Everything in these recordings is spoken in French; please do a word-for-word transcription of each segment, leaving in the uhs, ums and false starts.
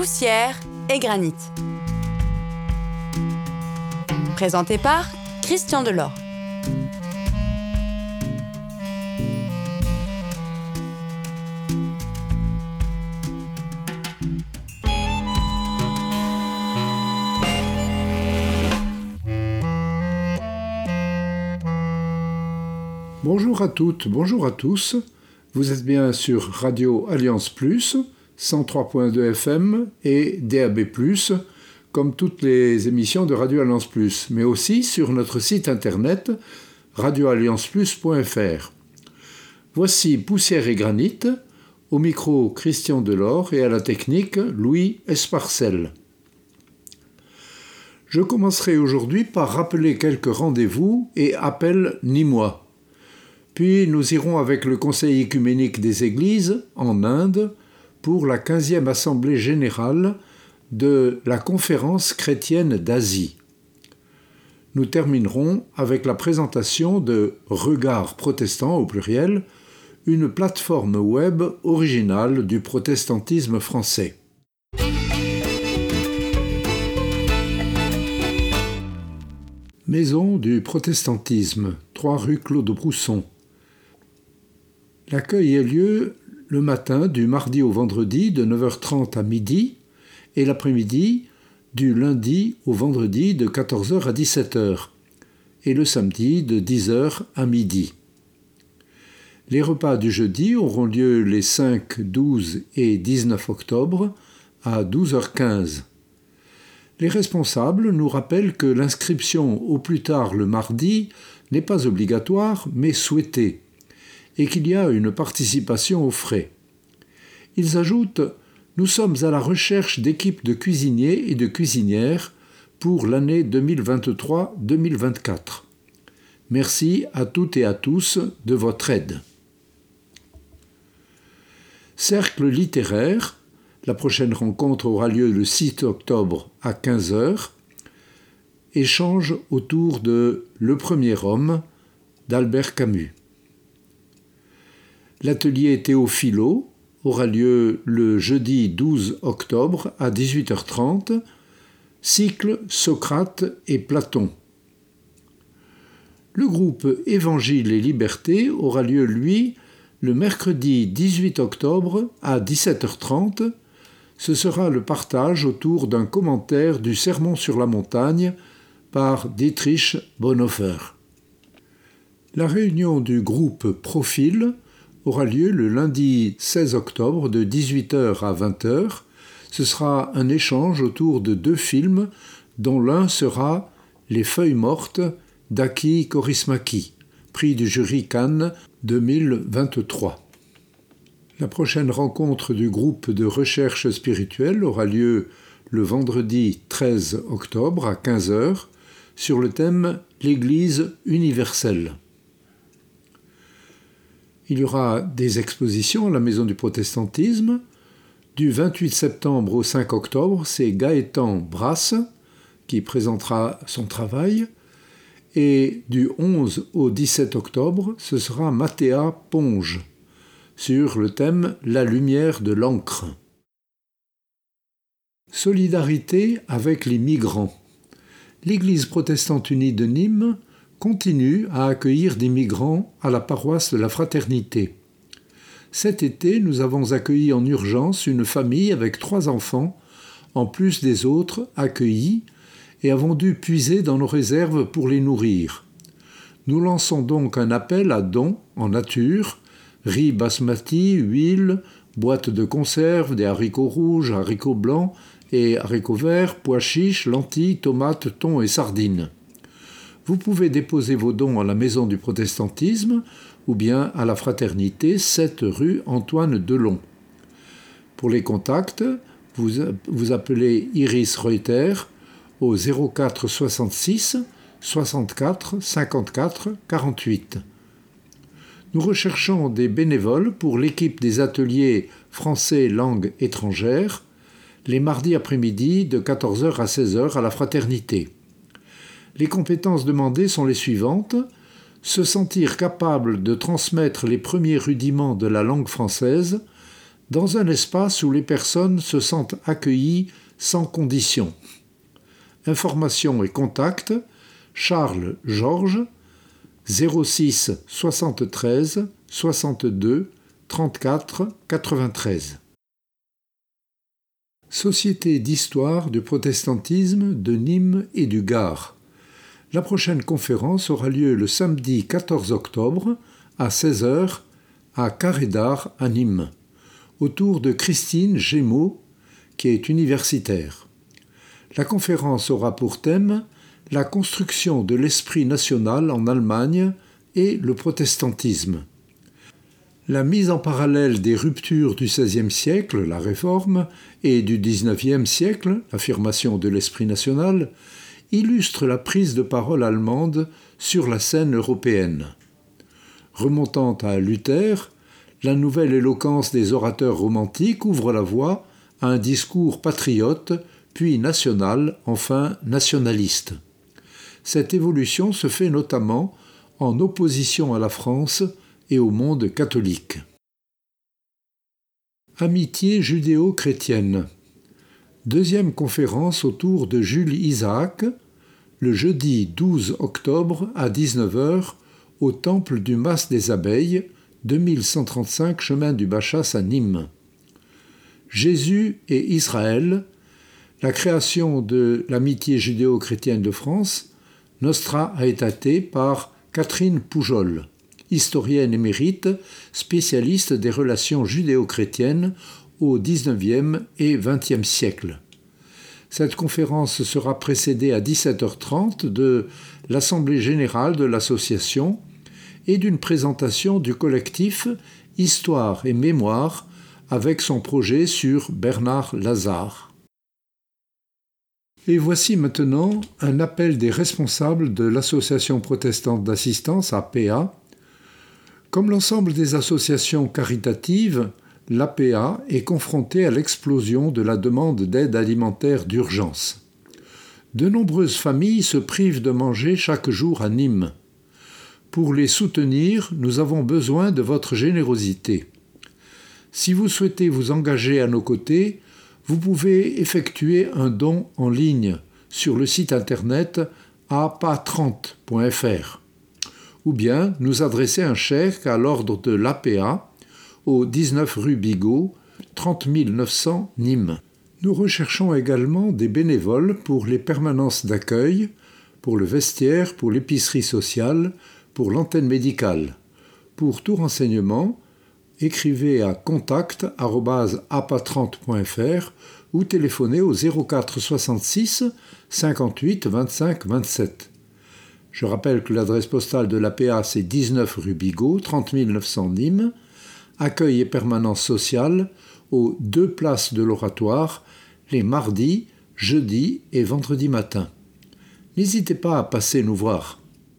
Poussière et granit. Présenté par Christian Delort. Bonjour à toutes, bonjour à tous. Vous êtes bien sur Radio Alliance Plus, cent trois point deux F M et D A B plus, comme toutes les émissions de Radio Alliance Plus, mais aussi sur notre site internet radio alliance plus point f r. Voici Poussière et Granit, au micro Christian Delort et à la technique Louis Esparcel. Je commencerai aujourd'hui par rappeler quelques rendez-vous et appels nîmois. Puis nous irons avec le Conseil œcuménique des Églises en Inde pour la quinzième Assemblée générale de la Conférence chrétienne d'Asie. Nous terminerons avec la présentation de Regard protestant au pluriel, une plateforme web originale du protestantisme français. Maison du protestantisme, trois rue Claude Brousson. L'accueil a lieu le matin du mardi au vendredi de neuf heures trente à midi et l'après-midi du lundi au vendredi de quatorze heures à dix-sept heures et le samedi de dix heures à midi. Les repas du jeudi auront lieu les cinq, douze et dix-neuf octobre à douze heures quinze. Les responsables nous rappellent que l'inscription au plus tard le mardi n'est pas obligatoire mais souhaitée, et qu'il y a une participation aux frais. Ils ajoutent « Nous sommes à la recherche d'équipes de cuisiniers et de cuisinières pour l'année deux mille vingt-trois deux mille vingt-quatre. Merci à toutes et à tous de votre aide. » Cercle littéraire, la prochaine rencontre aura lieu le six octobre à quinze heures. Échange autour de Le premier homme d'Albert Camus. L'atelier Théophilo aura lieu le jeudi douze octobre à dix-huit heures trente, cycle Socrate et Platon. Le groupe Évangile et Liberté aura lieu, lui, le mercredi dix-huit octobre à dix-sept heures trente. Ce sera le partage autour d'un commentaire du Sermon sur la montagne par Dietrich Bonhoeffer. La réunion du groupe Profil aura lieu le lundi seize octobre de dix-huit heures à vingt heures. Ce sera un échange autour de deux films dont l'un sera Les Feuilles mortes d'Aki Kaurismäki, prix du jury Cannes deux mille vingt-trois. La prochaine rencontre du groupe de recherche spirituelle aura lieu le vendredi treize octobre à quinze heures sur le thème L'Église universelle. Il y aura des expositions à la Maison du protestantisme. Du vingt-huit septembre au cinq octobre, c'est Gaëtan Brasse qui présentera son travail. Et du onze au dix-sept octobre, ce sera Mathéa Ponge sur le thème La lumière de l'encre. Solidarité avec les migrants. L'Église protestante unie de Nîmes continue à accueillir des migrants à la paroisse de la Fraternité. Cet été, nous avons accueilli en urgence une famille avec trois enfants, en plus des autres accueillis, et avons dû puiser dans nos réserves pour les nourrir. Nous lançons donc un appel à dons en nature, riz basmati, huile, boîtes de conserve, des haricots rouges, haricots blancs et haricots verts, pois chiches, lentilles, tomates, thon et sardines. Vous pouvez déposer vos dons à la Maison du protestantisme ou bien à la Fraternité, sept rue Antoine Delon. Pour les contacts, vous, vous appelez Iris Reuter au zéro quatre soixante-six soixante-quatre cinquante-quatre quarante-huit. Nous recherchons des bénévoles pour l'équipe des ateliers français langue étrangère les mardis après-midi de quatorze heures à seize heures à la Fraternité. Les compétences demandées sont les suivantes. Se sentir capable de transmettre les premiers rudiments de la langue française, dans un espace où les personnes se sentent accueillies sans condition. Informations et contacts, Charles Georges, zéro six soixante-treize soixante-deux trente-quatre quatre-vingt-treize. Société d'histoire du protestantisme de Nîmes et du Gard. La prochaine conférence aura lieu le samedi quatorze octobre à seize heures à Carré d'Art à Nîmes, autour de Christine Gémeaux, qui est universitaire. La conférence aura pour thème la construction de l'esprit national en Allemagne et le protestantisme. La mise en parallèle des ruptures du seizième siècle, la Réforme, et du dix-neuvième siècle, l'affirmation de l'esprit national, illustre la prise de parole allemande sur la scène européenne. Remontant à Luther, la nouvelle éloquence des orateurs romantiques ouvre la voie à un discours patriote, puis national, enfin nationaliste. Cette évolution se fait notamment en opposition à la France et au monde catholique. Amitié judéo-chrétienne. Deuxième conférence autour de Jules Isaac, le jeudi douze octobre à dix-neuf heures au Temple du Mas des Abeilles, deux mille cent trente-cinq chemin du Bachas à Nîmes. Jésus et Israël, la création de l'amitié judéo-chrétienne de France, Nostra Aetate par Catherine Poujol, historienne émérite, spécialiste des relations judéo-chrétiennes au dix-neuvième et vingtième siècle. Cette conférence sera précédée à dix-sept heures trente de l'Assemblée générale de l'association et d'une présentation du collectif Histoire et Mémoire avec son projet sur Bernard Lazare. Et voici maintenant un appel des responsables de l'Association protestante d'assistance, A P A. Comme l'ensemble des associations caritatives, l'A P A est confrontée à l'explosion de la demande d'aide alimentaire d'urgence. De nombreuses familles se privent de manger chaque jour à Nîmes. Pour les soutenir, nous avons besoin de votre générosité. Si vous souhaitez vous engager à nos côtés, vous pouvez effectuer un don en ligne sur le site internet a p a trente point f r ou bien nous adresser un chèque à l'ordre de l'A P A au dix-neuf rue Bigot, trente mille neuf cents Nîmes. Nous recherchons également des bénévoles pour les permanences d'accueil, pour le vestiaire, pour l'épicerie sociale, pour l'antenne médicale. Pour tout renseignement, écrivez à contact arobase a p a trente point f r ou téléphonez au zéro quatre soixante-six cinquante-huit vingt-cinq vingt-sept. Je rappelle que l'adresse postale de l'A P A c'est dix-neuf rue Bigot, trente mille neuf cents Nîmes, accueil et permanence sociale aux deux places de l'Oratoire, les mardis, jeudis et vendredis matin. N'hésitez pas à passer nous voir.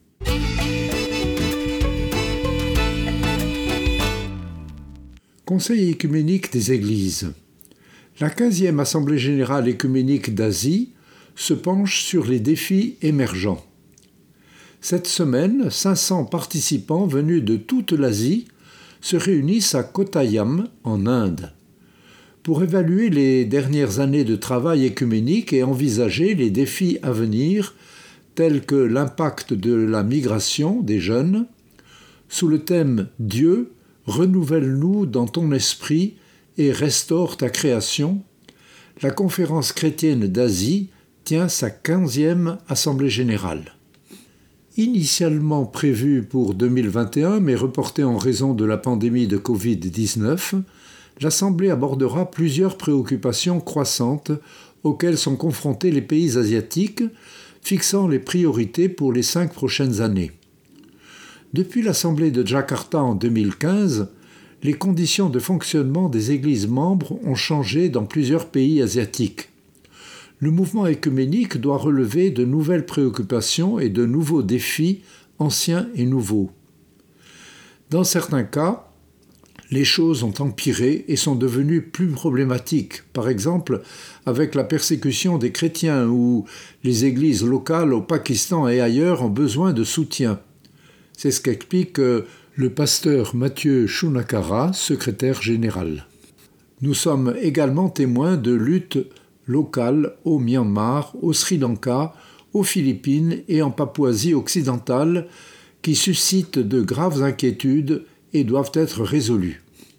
Conseil écuménique des Églises. La quinzième Assemblée générale écuménique d'Asie se penche sur les défis émergents. Cette semaine, cinq cents participants venus de toute l'Asie se réunissent à Kottayam, en Inde, pour évaluer les dernières années de travail écuménique et envisager les défis à venir, tels que l'impact de la migration des jeunes, sous le thème « Dieu, renouvelle-nous dans ton esprit et restaure ta création », la Conférence chrétienne d'Asie tient sa quinzième Assemblée générale. Initialement prévue pour deux mille vingt et un, mais reportée en raison de la pandémie de covid dix-neuf, l'Assemblée abordera plusieurs préoccupations croissantes auxquelles sont confrontés les pays asiatiques, fixant les priorités pour les cinq prochaines années. Depuis l'Assemblée de Jakarta en deux mille quinze, les conditions de fonctionnement des églises membres ont changé dans plusieurs pays asiatiques. Le mouvement écuménique doit relever de nouvelles préoccupations et de nouveaux défis, anciens et nouveaux. Dans certains cas, les choses ont empiré et sont devenues plus problématiques, par exemple avec la persécution des chrétiens ou les églises locales au Pakistan et ailleurs ont besoin de soutien. C'est ce qu'explique le pasteur Mathieu Chunakara, secrétaire général. Nous sommes également témoins de luttes locales au Myanmar, au Sri Lanka, aux Philippines et en Papouasie occidentale qui suscitent de graves inquiétudes et doivent être résolues.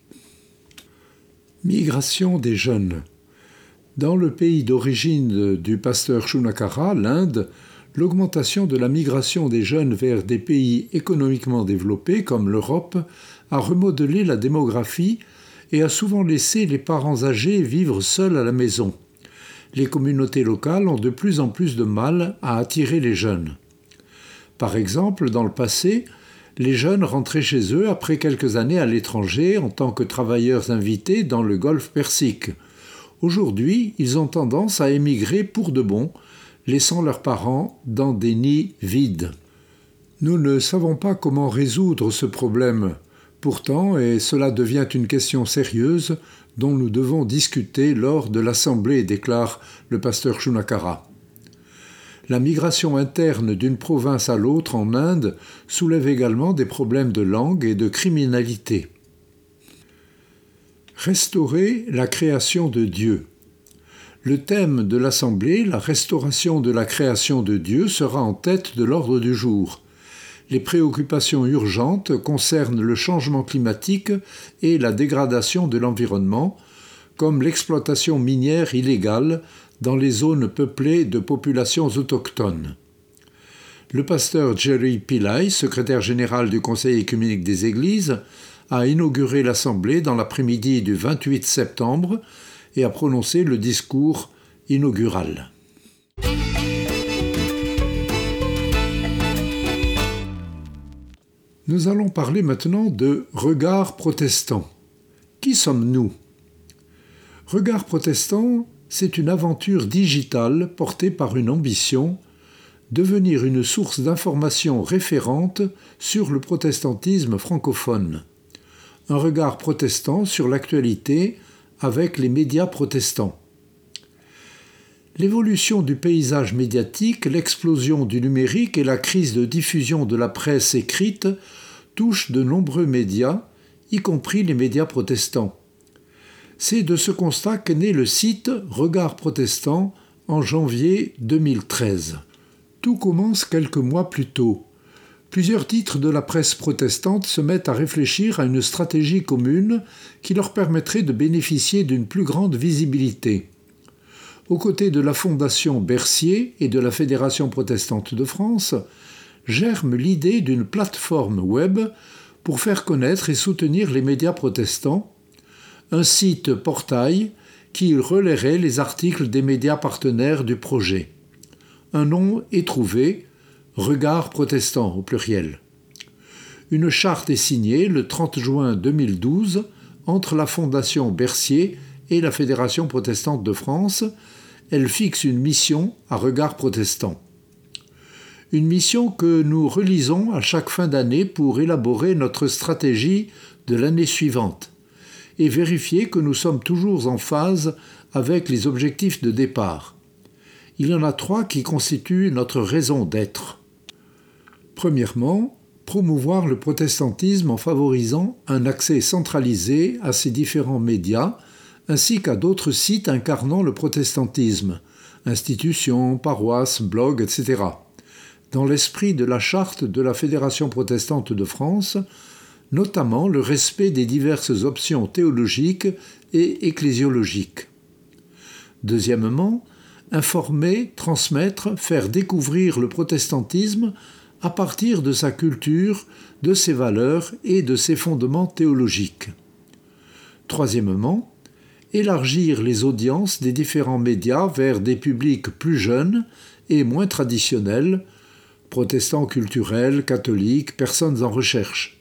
Migration des jeunes. Dans le pays d'origine du pasteur Shunakara, l'Inde, l'augmentation de la migration des jeunes vers des pays économiquement développés comme l'Europe a remodelé la démographie et a souvent laissé les parents âgés vivre seuls à la maison. Les communautés locales ont de plus en plus de mal à attirer les jeunes. Par exemple, dans le passé, les jeunes rentraient chez eux après quelques années à l'étranger en tant que travailleurs invités dans le Golfe Persique. Aujourd'hui, ils ont tendance à émigrer pour de bon, laissant leurs parents dans des nids vides. Nous ne savons pas comment résoudre ce problème. Pourtant, et cela devient une question sérieuse dont nous devons discuter lors de l'Assemblée, déclare le pasteur Shunakara. La migration interne d'une province à l'autre en Inde soulève également des problèmes de langue et de criminalité. Restaurer la création de Dieu. Le thème de l'Assemblée, la restauration de la création de Dieu, sera en tête de l'ordre du jour. Les préoccupations urgentes concernent le changement climatique et la dégradation de l'environnement, comme l'exploitation minière illégale dans les zones peuplées de populations autochtones. Le pasteur Jerry Pillai, secrétaire général du Conseil œcuménique des Églises, a inauguré l'Assemblée dans l'après-midi du vingt-huit septembre et a prononcé le discours inaugural. Nous allons parler maintenant de Regard protestant. Qui sommes-nous ? Regard protestant, c'est une aventure digitale portée par une ambition, devenir une source d'information référente sur le protestantisme francophone. Un regard protestant sur l'actualité avec les médias protestants. L'évolution du paysage médiatique, l'explosion du numérique et la crise de diffusion de la presse écrite touchent de nombreux médias, y compris les médias protestants. C'est de ce constat qu'est né le site Regard protestant en janvier deux mille treize. Tout commence quelques mois plus tôt. Plusieurs titres de la presse protestante se mettent à réfléchir à une stratégie commune qui leur permettrait de bénéficier d'une plus grande visibilité. Aux côtés de la Fondation Bercier et de la Fédération protestante de France, germe l'idée d'une plateforme web pour faire connaître et soutenir les médias protestants, un site portail qui relayerait les articles des médias partenaires du projet. Un nom est trouvé, Regard protestant au pluriel. Une charte est signée le trente juin deux mille douze entre la Fondation Bercier et la Fédération protestante de France. Elle fixe une mission à Regard protestant. Une mission que nous relisons à chaque fin d'année pour élaborer notre stratégie de l'année suivante et vérifier que nous sommes toujours en phase avec les objectifs de départ. Il y en a trois qui constituent notre raison d'être. Premièrement, promouvoir le protestantisme en favorisant un accès centralisé à ces différents médias, ainsi qu'à d'autres sites incarnant le protestantisme, institutions, paroisses, blogs, et cetera, dans l'esprit de la charte de la Fédération protestante de France, notamment le respect des diverses options théologiques et ecclésiologiques. Deuxièmement, informer, transmettre, faire découvrir le protestantisme à partir de sa culture, de ses valeurs et de ses fondements théologiques. Troisièmement, élargir les audiences des différents médias vers des publics plus jeunes et moins traditionnels, protestants culturels, catholiques, personnes en recherche.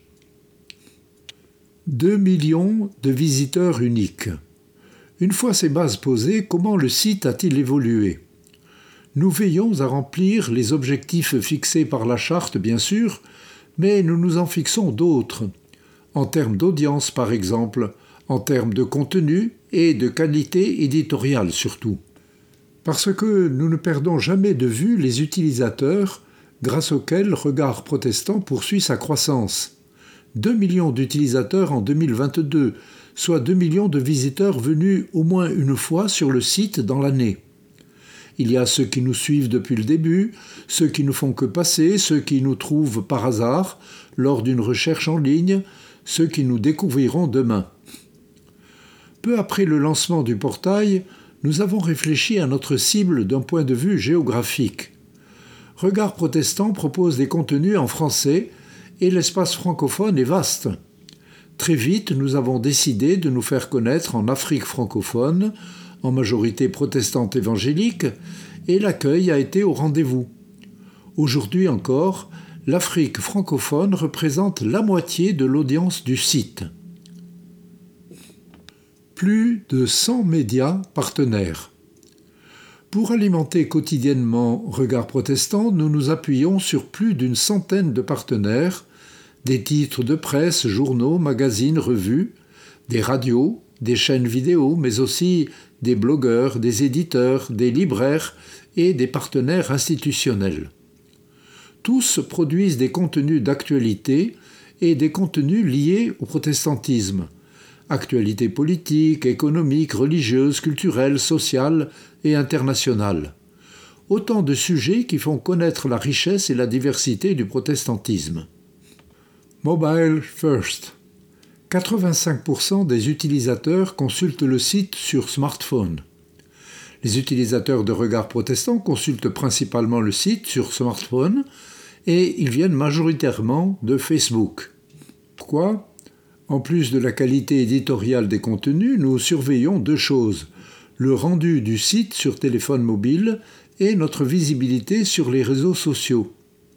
Deux millions de visiteurs uniques. Une fois ces bases posées, comment le site a-t-il évolué ? Nous veillons à remplir les objectifs fixés par la charte, bien sûr, mais nous nous en fixons d'autres, en termes d'audience par exemple, en termes de contenu et de qualité éditoriale surtout. Parce que nous ne perdons jamais de vue les utilisateurs grâce auxquels Regard protestant poursuit sa croissance. deux millions d'utilisateurs en deux mille vingt-deux, soit deux millions de visiteurs venus au moins une fois sur le site dans l'année. Il y a ceux qui nous suivent depuis le début, ceux qui ne font que passer, ceux qui nous trouvent par hasard lors d'une recherche en ligne, ceux qui nous découvriront demain. Peu après le lancement du portail, nous avons réfléchi à notre cible d'un point de vue géographique. Regard Protestant propose des contenus en français et l'espace francophone est vaste. Très vite, nous avons décidé de nous faire connaître en Afrique francophone, en majorité protestante évangélique, et l'accueil a été au rendez-vous. Aujourd'hui encore, l'Afrique francophone représente la moitié de l'audience du site. Plus de cent médias partenaires. Pour alimenter quotidiennement Regard Protestant, nous nous appuyons sur plus d'une centaine de partenaires, des titres de presse, journaux, magazines, revues, des radios, des chaînes vidéo, mais aussi des blogueurs, des éditeurs, des libraires et des partenaires institutionnels. Tous produisent des contenus d'actualité et des contenus liés au protestantisme. Actualité politique, économique, religieuse, culturelle, sociale et internationale. Autant de sujets qui font connaître la richesse et la diversité du protestantisme. Mobile First. quatre-vingt-cinq pour cent des utilisateurs consultent le site sur smartphone. Les utilisateurs de Regard Protestant consultent principalement le site sur smartphone et ils viennent majoritairement de Facebook. Pourquoi ? En plus de la qualité éditoriale des contenus, nous surveillons deux choses, le rendu du site sur téléphone mobile et notre visibilité sur les réseaux sociaux.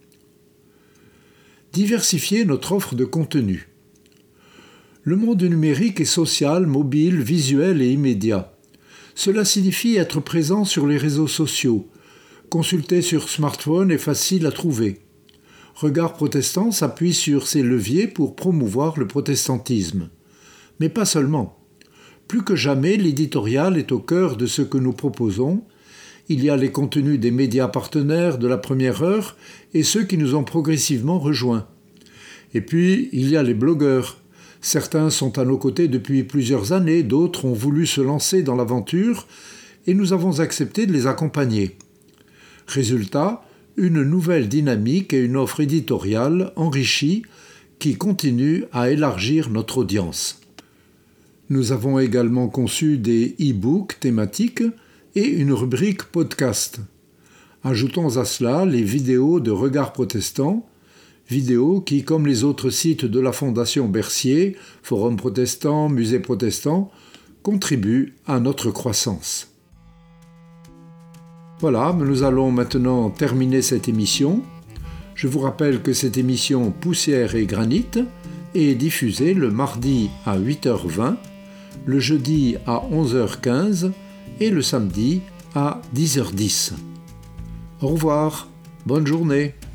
Diversifier notre offre de contenu. Le monde numérique est social, mobile, visuel et immédiat. Cela signifie être présent sur les réseaux sociaux. Consulter sur smartphone est facile à trouver. Regard Protestant s'appuie sur ces leviers pour promouvoir le protestantisme. Mais pas seulement. Plus que jamais, l'éditorial est au cœur de ce que nous proposons. Il y a les contenus des médias partenaires de la première heure et ceux qui nous ont progressivement rejoints. Et puis, il y a les blogueurs. Certains sont à nos côtés depuis plusieurs années, d'autres ont voulu se lancer dans l'aventure et nous avons accepté de les accompagner. Résultat, une nouvelle dynamique et une offre éditoriale enrichie qui continue à élargir notre audience. Nous avons également conçu des e-books thématiques et une rubrique podcast. Ajoutons à cela les vidéos de Regard Protestant, vidéos qui, comme les autres sites de la Fondation Bercier, Forum Protestant, Musée Protestant, contribuent à notre croissance. Voilà, nous allons maintenant terminer cette émission. Je vous rappelle que cette émission Poussière et Granit est diffusée le mardi à huit heures vingt, le jeudi à onze heures quinze et le samedi à dix heures dix. Au revoir, bonne journée.